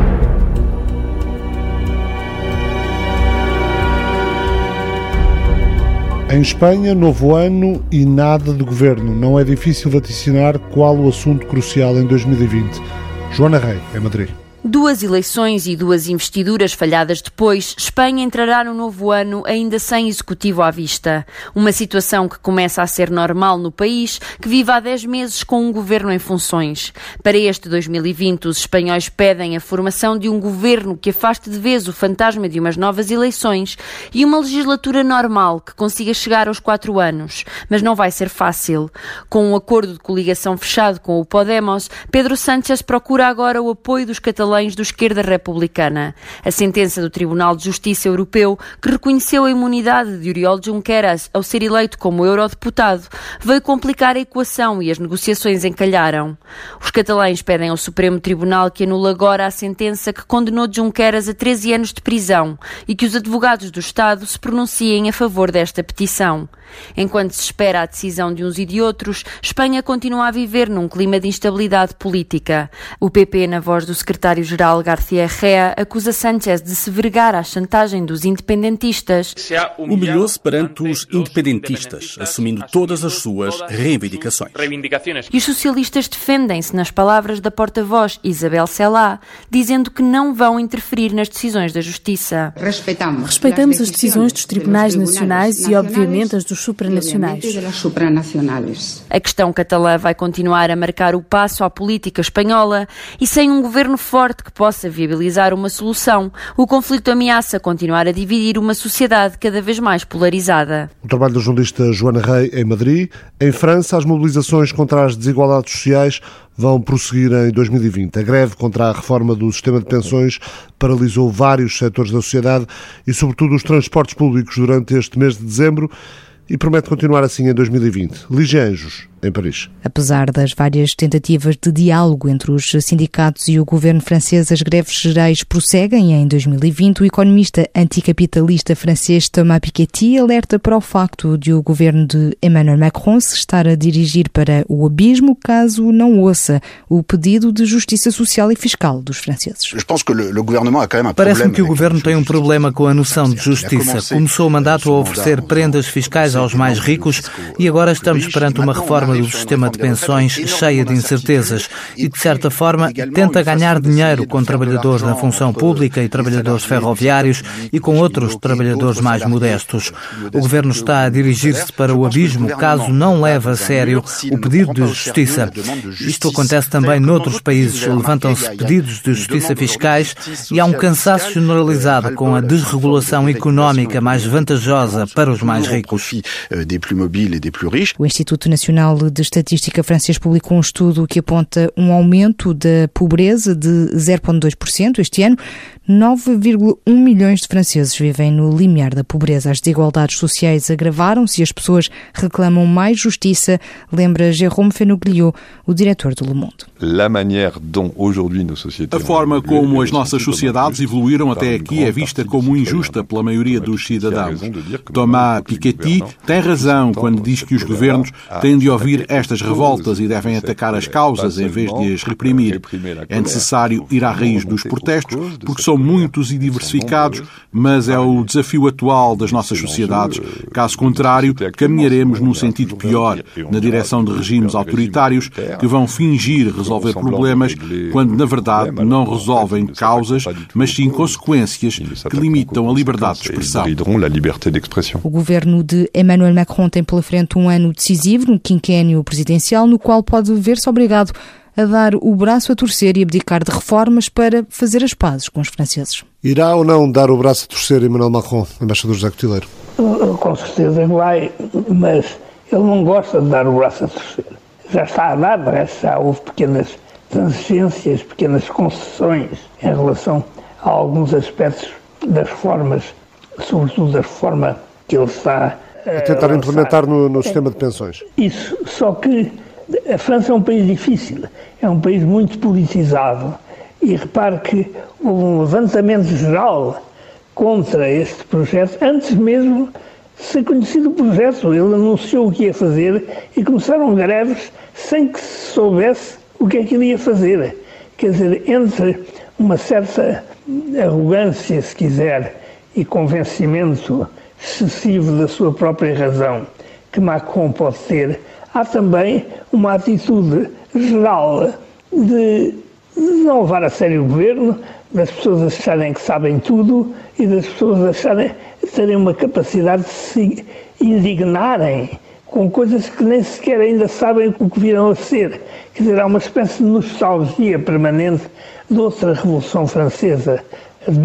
Em Espanha, novo ano e nada de governo. Não é difícil vaticinar qual o assunto crucial em 2020. Joana Rei, em Madrid. 2 eleições e 2 investiduras falhadas depois, Espanha entrará no novo ano ainda sem executivo à vista. Uma situação que começa a ser normal no país, que vive há 10 meses com um governo em funções. Para este 2020, os espanhóis pedem a formação de um governo que afaste de vez o fantasma de umas novas eleições e uma legislatura normal que consiga chegar aos 4 anos. Mas não vai ser fácil. Com um acordo de coligação fechado com o Podemos, Pedro Sánchez procura agora o apoio dos catalães do esquerda republicana. A sentença do Tribunal de Justiça Europeu, que reconheceu a imunidade de Oriol Junqueras ao ser eleito como eurodeputado, veio complicar a equação e as negociações encalharam. Os catalães pedem ao Supremo Tribunal que anule agora a sentença que condenou Junqueras a 13 anos de prisão e que os advogados do Estado se pronunciem a favor desta petição. Enquanto se espera a decisão de uns e de outros, Espanha continua a viver num clima de instabilidade política. O PP, na voz do secretário-geral García Egea, acusa Sánchez de se vergar à chantagem dos independentistas. Humilhou-se perante os independentistas, assumindo todas as suas reivindicações. E os socialistas defendem-se nas palavras da porta-voz Isabel Celaá, dizendo que não vão interferir nas decisões da Justiça. Respeitamos as decisões dos tribunais nacionais e, obviamente, as dos supranacionais. A questão catalã vai continuar a marcar o passo à política espanhola e sem um governo forte que possa viabilizar uma solução, o conflito ameaça continuar a dividir uma sociedade cada vez mais polarizada. O trabalho da jornalista Joana Rei em Madrid. Em França, as mobilizações contra as desigualdades sociais vão prosseguir em 2020. A greve contra a reforma do sistema de pensões paralisou vários setores da sociedade e, sobretudo, os transportes públicos durante este mês de dezembro e promete continuar assim em 2020. Lígia Anjos, em Paris. Apesar das várias tentativas de diálogo entre os sindicatos e o governo francês, as greves gerais prosseguem em 2020. O economista anticapitalista francês Thomas Piketty alerta para o facto de o governo de Emmanuel Macron se estar a dirigir para o abismo caso não ouça o pedido de justiça social e fiscal dos franceses. Parece-me que o governo tem um problema com a noção de justiça. Começou o mandato a oferecer prendas fiscais aos mais ricos e agora estamos perante uma reforma do sistema de pensões cheia de incertezas e, de certa forma, tenta ganhar dinheiro com trabalhadores da função pública e trabalhadores ferroviários e com outros trabalhadores mais modestos. O governo está a dirigir-se para o abismo caso não leve a sério o pedido de justiça. Isto acontece também noutros países. Levantam-se pedidos de justiça fiscais e há um cansaço generalizado com a desregulação económica mais vantajosa para os mais ricos. O Instituto Nacional de Estatística francês publicou um estudo que aponta um aumento da pobreza de 0,2% este ano. 9,1 milhões de franceses vivem no limiar da pobreza. As desigualdades sociais agravaram-se e as pessoas reclamam mais justiça, lembra Jérôme Fenoglio, o diretor do Le Monde. A forma como as nossas sociedades evoluíram até aqui é vista como injusta pela maioria dos cidadãos. Thomas Piketty tem razão quando diz que os governos têm de ouvir estas revoltas e devem atacar as causas em vez de as reprimir. É necessário ir à raiz dos protestos, porque são muitos e diversificados, mas é o desafio atual das nossas sociedades. Caso contrário, caminharemos num sentido pior, na direção de regimes autoritários que vão fingir resolver problemas quando, na verdade, não resolvem causas, mas sim consequências que limitam a liberdade de expressão. O governo de Emmanuel Macron tem pela frente um ano decisivo no quinquênio presidencial, no qual pode ver-se obrigado a dar o braço a torcer e abdicar de reformas para fazer as pazes com os franceses. Irá ou não dar o braço a torcer Emmanuel Macron, embaixador José Cotileiro? Com certeza vai, mas ele não gosta de dar o braço a torcer. Já está a dar, parece, já houve pequenas transcendências, pequenas concessões em relação a alguns aspectos das reformas, sobretudo da reforma que ele está a tentar implementar no sistema de pensões. Isso, só que a França é um país difícil, é um país muito politizado e repare que houve um levantamento geral contra este projeto, antes mesmo de ser conhecido o projeto. Ele anunciou o que ia fazer e começaram greves sem que se soubesse o que é que ele ia fazer. Quer dizer, entre uma certa arrogância, se quiser, e convencimento excessivo da sua própria razão que Macron pode ter, há também uma atitude geral de não levar a sério o governo, das pessoas acharem que sabem tudo e das pessoas terem uma capacidade de se indignarem com coisas que nem sequer ainda sabem o que virão a ser. Quer dizer, há uma espécie de nostalgia permanente de outra Revolução Francesa, de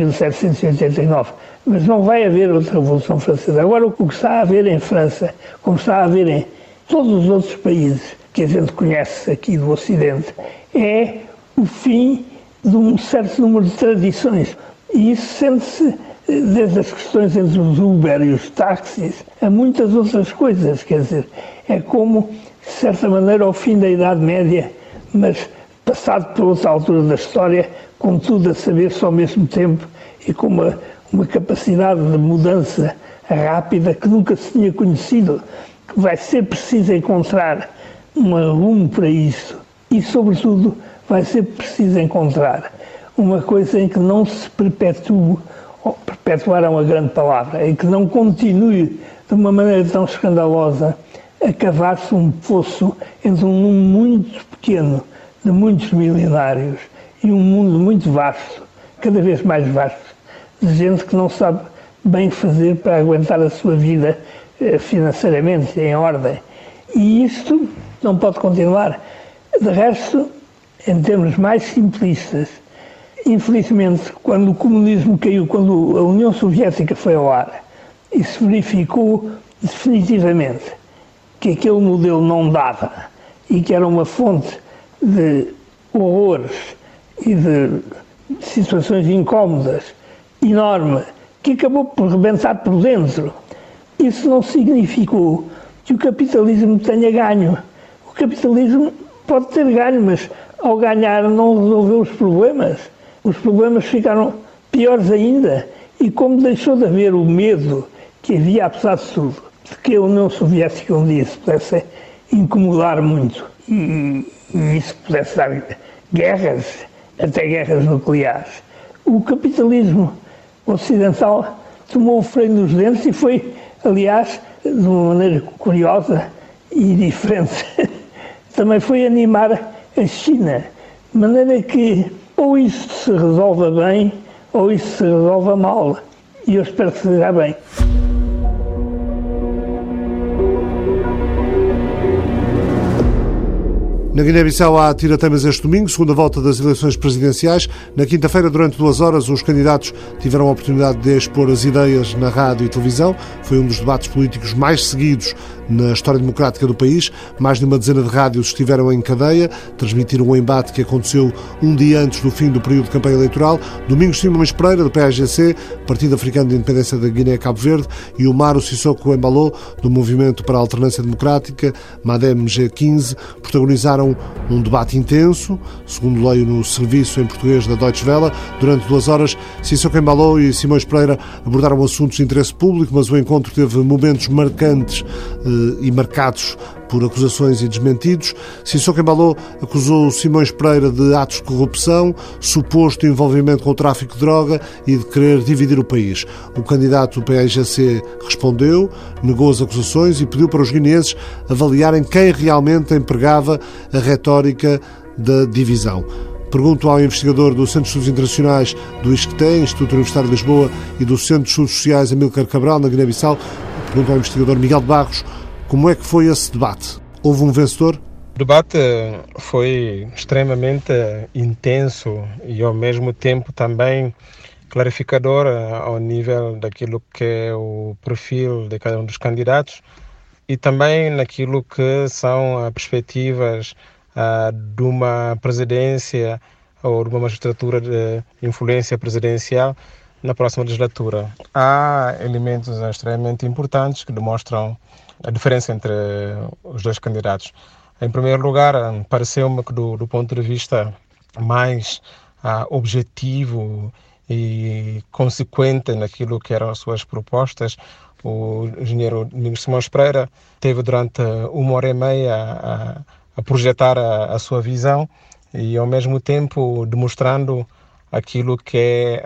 1789. Mas não vai haver outra Revolução Francesa. Agora, o que está a haver em França, como está a haver em todos os outros países que a gente conhece aqui do Ocidente, é o fim de um certo número de tradições. E isso sente-se desde as questões entre os Uber e os táxis a muitas outras coisas. Quer dizer, é como, de certa maneira, ao fim da Idade Média, mas passado por outra altura da história, com tudo a saber-se ao mesmo tempo e com uma capacidade de mudança rápida que nunca se tinha conhecido. Vai ser preciso encontrar um rumo para isso e, sobretudo, vai ser preciso encontrar uma coisa em que não se perpetue, perpetuar é uma grande palavra, em que não continue de uma maneira tão escandalosa a cavar-se um poço entre um mundo muito pequeno de muitos milionários e um mundo muito vasto, cada vez mais vasto, de gente que não sabe bem fazer para aguentar a sua vida financeiramente, em ordem. E isto não pode continuar. De resto, em termos mais simplistas, infelizmente, quando o comunismo caiu, quando a União Soviética foi ao ar, e se verificou definitivamente que aquele modelo não dava e que era uma fonte de horrores e de situações incómodas enorme, que acabou por rebentar por dentro. Isso não significou que o capitalismo tenha ganho. O capitalismo pode ter ganho, mas ao ganhar não resolveu os problemas. Os problemas ficaram piores ainda. E como deixou de haver o medo que havia, apesar de tudo, de que a União Soviética um dia se pudesse incomodar muito e isso pudesse dar guerras, até guerras nucleares, o capitalismo ocidental tomou o freio nos dentes e foi, aliás, de uma maneira curiosa e diferente, também foi animar a China, de maneira que ou isto se resolva bem ou isto se resolva mal. E eu espero que seja bem. Na Guiné-Bissau há tira-temas este domingo, segunda volta das eleições presidenciais. Na quinta-feira, durante 2 horas, os candidatos tiveram a oportunidade de expor as ideias na rádio e televisão. Foi um dos debates políticos mais seguidos na história democrática do país. Mais de uma dezena de rádios estiveram em cadeia, transmitiram o embate que aconteceu um dia antes do fim do período de campanha eleitoral. Domingos Simões Pereira, do PAGC, Partido Africano de Independência da Guiné-Cabo Verde, e o Umaru Sissoko Embalo, do Movimento para a Alternância Democrática, MADEM G15, protagonizaram um debate intenso, segundo leio no serviço em português da Deutsche Welle. Durante 2 horas, Sissoko Embalo e Simões Pereira abordaram assuntos de interesse público, mas o encontro teve momentos marcantes e marcados por acusações e desmentidos. Sissoko Embalo acusou Simões Pereira de atos de corrupção, suposto envolvimento com o tráfico de droga e de querer dividir o país. O candidato do PAIGC respondeu, negou as acusações e pediu para os guineenses avaliarem quem realmente empregava a retórica da divisão. Pergunto ao investigador do Centro de Estudos Internacionais do ISCTE, Instituto Universitário de Lisboa, e do Centro de Estudos Sociais Amílcar Cabral, na Guiné-Bissau, pergunto ao investigador Miguel de Barros, como é que foi esse debate? Houve um vencedor? O debate foi extremamente intenso e, ao mesmo tempo, também clarificador ao nível daquilo que é o perfil de cada um dos candidatos e também naquilo que são as perspectivas de uma presidência ou de uma magistratura de influência presidencial na próxima legislatura. Há elementos extremamente importantes que demonstram a diferença entre os dois candidatos. Em primeiro lugar, pareceu-me que do ponto de vista mais objetivo e consequente naquilo que eram as suas propostas, o engenheiro Domingos Simões Pereira teve durante 1h30 a projetar a sua visão e, ao mesmo tempo, demonstrando aquilo que é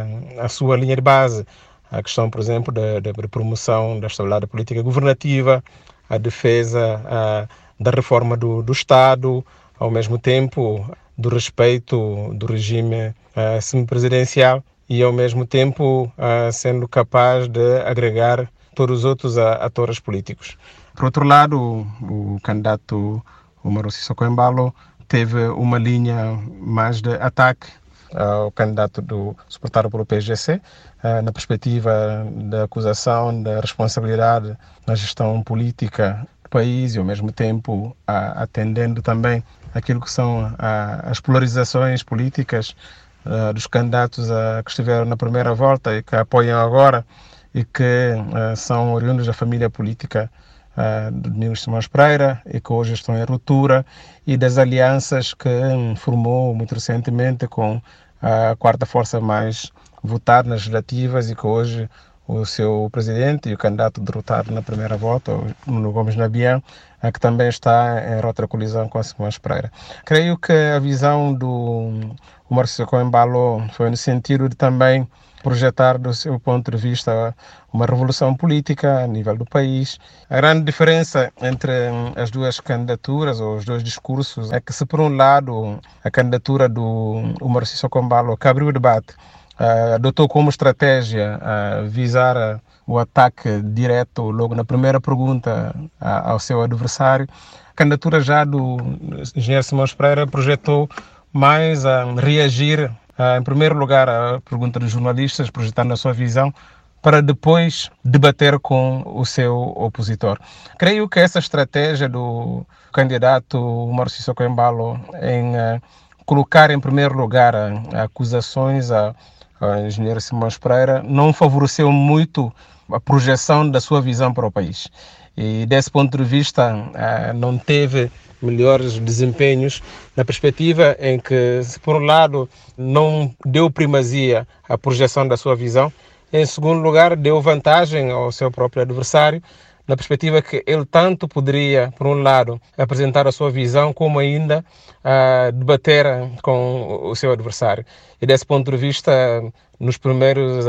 a sua linha de base. A questão, por exemplo, da promoção da estabilidade política governativa, a defesa da reforma do Estado, ao mesmo tempo do respeito do regime semipresidencial e, ao mesmo tempo, sendo capaz de agregar todos os outros atores políticos. Por outro lado, o candidato Umaru Sissoko Embalo teve uma linha mais de ataque ao candidato suportado pelo PSGC, na perspectiva da acusação da responsabilidade na gestão política do país e, ao mesmo tempo, atendendo também aquilo que são as polarizações políticas dos candidatos que estiveram na primeira volta e que apoiam agora e que são oriundos da família política do Domingos Simões Pereira e que hoje estão em ruptura, e das alianças que formou muito recentemente com a quarta força mais votada nas legislativas e que hoje o seu presidente e o candidato derrotado na primeira volta, o Nuno Gomes Nabian, que também está em rota de colisão com a Simões Pereira. Creio que a visão do Umaru Sissoko Embalo foi no sentido de também projetar do seu ponto de vista uma revolução política a nível do país. A grande diferença entre as duas candidaturas ou os dois discursos é que, se por um lado a candidatura do Umaru Sissoko Embalo, que abriu o debate, adotou como estratégia visar o ataque direto logo na primeira pergunta ao seu adversário, a candidatura já do engenheiro Simões Pereira projetou mais a reagir, em primeiro lugar, à pergunta dos jornalistas, projetando a sua visão, para depois debater com o seu opositor. Creio que essa estratégia do candidato Umaru Sissoko Embalo em colocar em primeiro lugar acusações ao engenheiro Simões Pereira não favoreceu muito a projeção da sua visão para o país. E, desse ponto de vista, não teve melhores desempenhos na perspectiva em que, se por um lado não deu primazia à projeção da sua visão, em segundo lugar deu vantagem ao seu próprio adversário, na perspectiva que ele tanto poderia, por um lado, apresentar a sua visão, como ainda debater com o seu adversário. E, desse ponto de vista, nos primeiros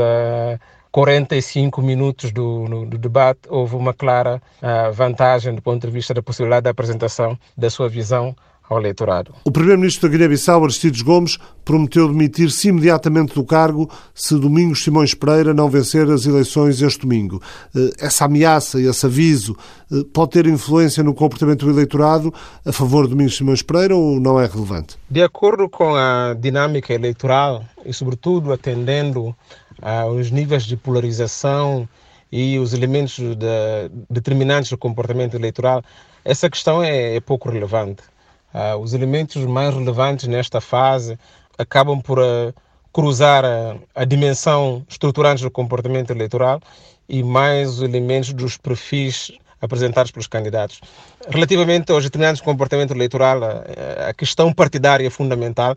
45 minutos do debate, houve uma clara vantagem do ponto de vista da possibilidade da apresentação da sua visão ao eleitorado. O primeiro-ministro da Guiné-Bissau, Aristides Gomes, prometeu demitir-se imediatamente do cargo se Domingos Simões Pereira não vencer as eleições este domingo. Essa ameaça e esse aviso pode ter influência no comportamento do eleitorado a favor de Domingos Simões Pereira ou não é relevante? De acordo com a dinâmica eleitoral e, sobretudo, atendendo aos níveis de polarização e os elementos determinantes do comportamento eleitoral, essa questão é pouco relevante. Os elementos mais relevantes nesta fase acabam por cruzar a dimensão estruturante do comportamento eleitoral e mais os elementos dos perfis apresentados pelos candidatos. Relativamente aos determinantes do comportamento eleitoral, a questão partidária é fundamental.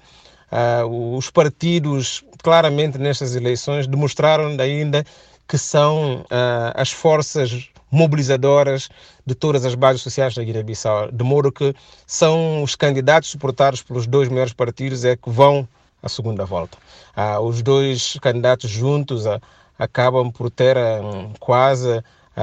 Os partidos, claramente nestas eleições, demonstraram ainda que são as forças mobilizadoras de todas as bases sociais da Guiné-Bissau, de modo que são os candidatos suportados pelos dois maiores partidos que vão à segunda volta. Os dois candidatos juntos acabam por ter quase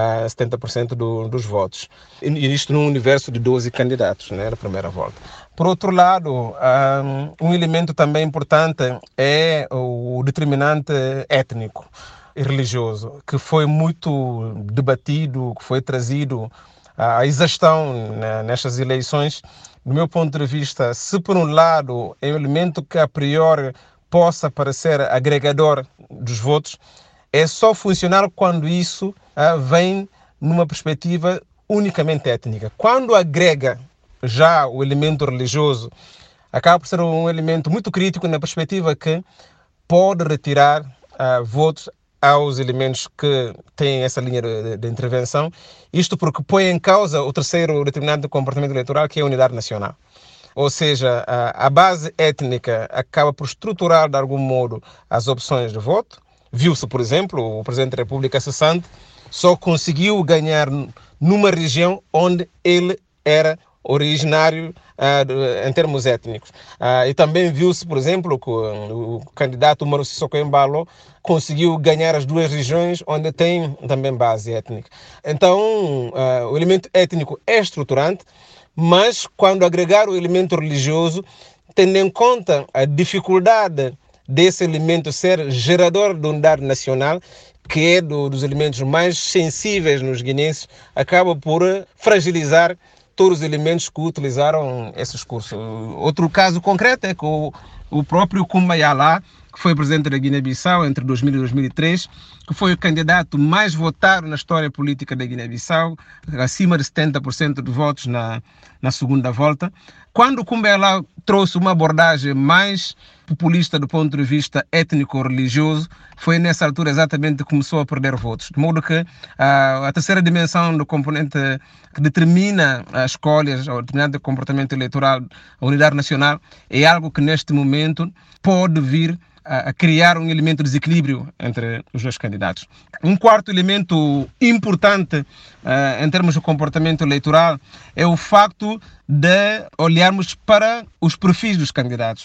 70% dos votos. E isto num universo de 12 candidatos, na primeira volta. Por outro lado, um elemento também importante é o determinante étnico e religioso, que foi muito debatido, que foi trazido à exaustão nestas eleições. Do meu ponto de vista, se por um lado é um elemento que a priori possa parecer agregador dos votos, é só funcionar quando isso vem numa perspectiva unicamente étnica. Quando agrega já o elemento religioso, acaba por ser um elemento muito crítico na perspectiva que pode retirar votos aos elementos que têm essa linha de intervenção, isto porque põe em causa o terceiro determinante do comportamento eleitoral, que é a unidade nacional. ou seja, a base étnica acaba por estruturar de algum modo as opções de voto. Viu-se, por exemplo, o Presidente da República cessante só conseguiu ganhar numa região onde ele era originário em termos étnicos. E também viu-se, por exemplo, que o candidato Umaru Sissoko Embalo conseguiu ganhar as duas regiões onde tem também base étnica. Então, o elemento étnico é estruturante, mas quando agregar o elemento religioso, tendo em conta a dificuldade desse elemento ser gerador de unidade nacional, que é dos elementos mais sensíveis nos guineenses, acaba por fragilizar todos os elementos que utilizaram esse discurso. Outro caso concreto é que o próprio Kumba Yala, que foi presidente da Guiné-Bissau entre 2000 e 2003, que foi o candidato mais votado na história política da Guiné-Bissau, acima de 70% de votos na segunda volta. Quando o Kumba Yala trouxe uma abordagem mais populista do ponto de vista étnico-religioso, foi nessa altura exatamente que começou a perder votos. De modo que a terceira dimensão do componente que determina as escolhas, ou determinado comportamento eleitoral, a unidade nacional, é algo que neste momento pode vir a criar um elemento de desequilíbrio entre os dois candidatos. Um quarto elemento importante em termos de comportamento eleitoral é o facto de olharmos para os perfis dos candidatos.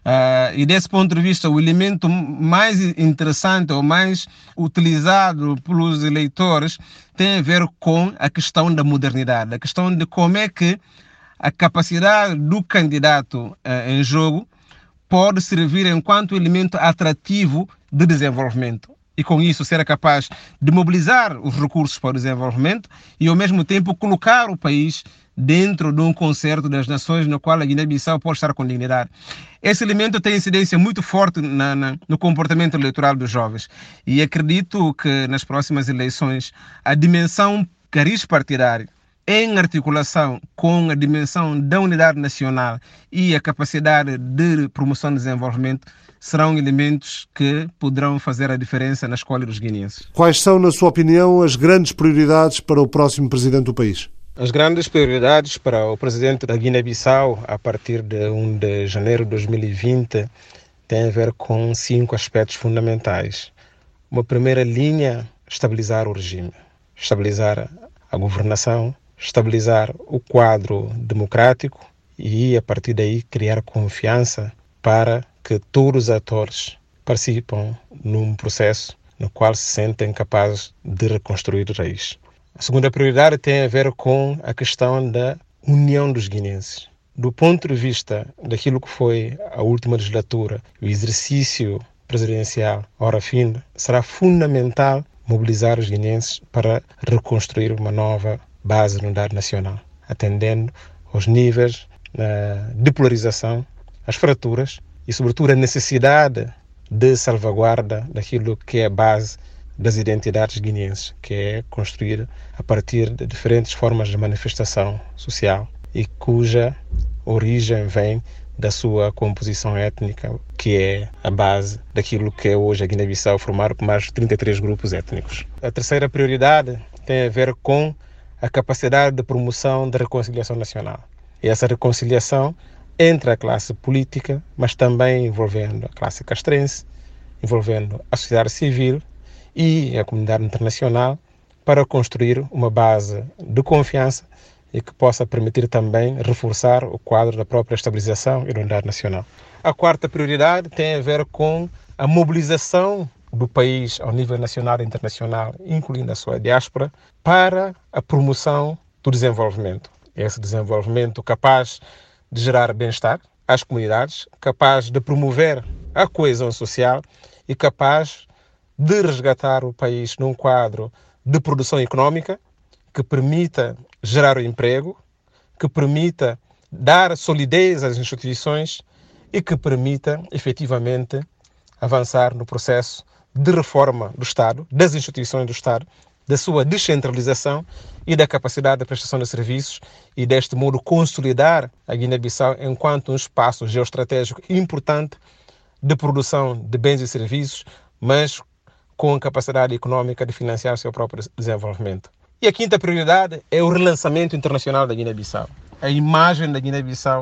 E desse ponto de vista, o elemento mais interessante ou mais utilizado pelos eleitores tem a ver com a questão da modernidade, a questão de como é que a capacidade do candidato em jogo pode servir enquanto elemento atrativo de desenvolvimento e com isso ser capaz de mobilizar os recursos para o desenvolvimento e ao mesmo tempo colocar o país dentro de um concerto das nações no qual a Guiné-Bissau pode estar com dignidade. Esse elemento tem incidência muito forte no comportamento eleitoral dos jovens e acredito que nas próximas eleições a dimensão cariz partidário em articulação com a dimensão da unidade nacional e a capacidade de promoção do desenvolvimento serão elementos que poderão fazer a diferença na escolha dos guineenses. Quais são, na sua opinião, as grandes prioridades para o próximo presidente do país? As grandes prioridades para o presidente da Guiné-Bissau a partir de 1 de janeiro de 2020 têm a ver com 5 aspectos fundamentais. Uma primeira linha, estabilizar o regime, estabilizar a governação, estabilizar o quadro democrático e, a partir daí, criar confiança para que todos os atores participam num processo no qual se sentem capazes de reconstruir o país. A segunda prioridade tem a ver com a questão da união dos guineenses. Do ponto de vista daquilo que foi a última legislatura, o exercício presidencial, ora fim, será fundamental mobilizar os guineenses para reconstruir uma nova base de unidade nacional, atendendo aos níveis de polarização, as fraturas e, sobretudo, a necessidade de salvaguarda daquilo que é a base das identidades guineenses, que é construir a partir de diferentes formas de manifestação social e cuja origem vem da sua composição étnica, que é a base daquilo que é hoje a Guiné-Bissau, formado por mais de 33 grupos étnicos. A terceira prioridade tem a ver com a capacidade de promoção da reconciliação nacional. E essa reconciliação entre a classe política, mas também envolvendo a classe castrense, envolvendo a sociedade civil e a comunidade internacional, para construir uma base de confiança e que possa permitir também reforçar o quadro da própria estabilização e da unidade nacional. A quarta prioridade tem a ver com a mobilização do país ao nível nacional e internacional, incluindo a sua diáspora, para a promoção do desenvolvimento. Esse desenvolvimento capaz de gerar bem-estar às comunidades, capaz de promover a coesão social e capaz de resgatar o país num quadro de produção econômica que permita gerar o emprego, que permita dar solidez às instituições e que permita, efetivamente, avançar no processo de reforma do Estado, das instituições do Estado, da sua descentralização e da capacidade de prestação de serviços e, deste modo, consolidar a Guiné-Bissau enquanto um espaço geoestratégico importante de produção de bens e serviços, mas com a capacidade econômica de financiar seu próprio desenvolvimento. E a quinta prioridade é o relançamento internacional da Guiné-Bissau. A imagem da Guiné-Bissau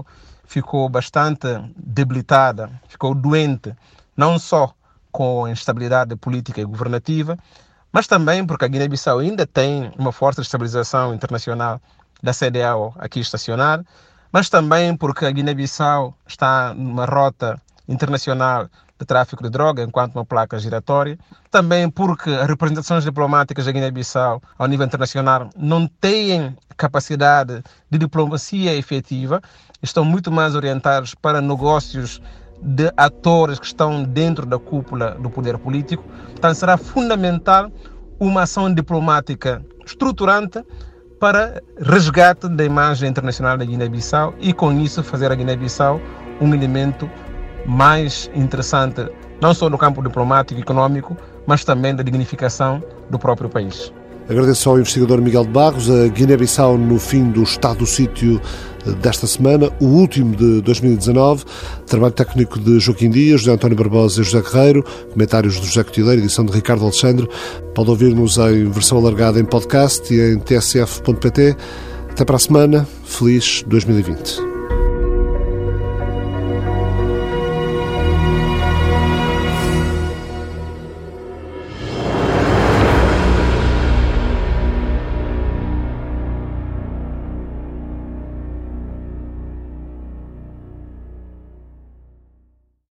ficou bastante debilitada, ficou doente, não só com a instabilidade política e governativa, mas também porque a Guiné-Bissau ainda tem uma força de estabilização internacional da CEDEAO aqui estacionada, mas também porque a Guiné-Bissau está numa rota internacional de tráfico de droga enquanto uma placa giratória, também porque as representações diplomáticas da Guiné-Bissau ao nível internacional não têm capacidade de diplomacia efetiva, estão muito mais orientados para negócios de atores que estão dentro da cúpula do poder político. Portanto, será fundamental uma ação diplomática estruturante para resgate da imagem internacional da Guiné-Bissau e, com isso, fazer a Guiné-Bissau um elemento mais interessante, não só no campo diplomático e econômico, mas também da dignificação do próprio país. Agradeço ao investigador Miguel de Barros. A Guiné-Bissau no fim do estado do sítio desta semana, o último de 2019. Trabalho técnico de Joaquim Dias, José António Barbosa e José Guerreiro. Comentários de José Cotilheiro, edição de Ricardo Alexandre. Pode ouvir-nos em versão alargada em podcast e em tsf.pt. Até para a semana. Feliz 2020.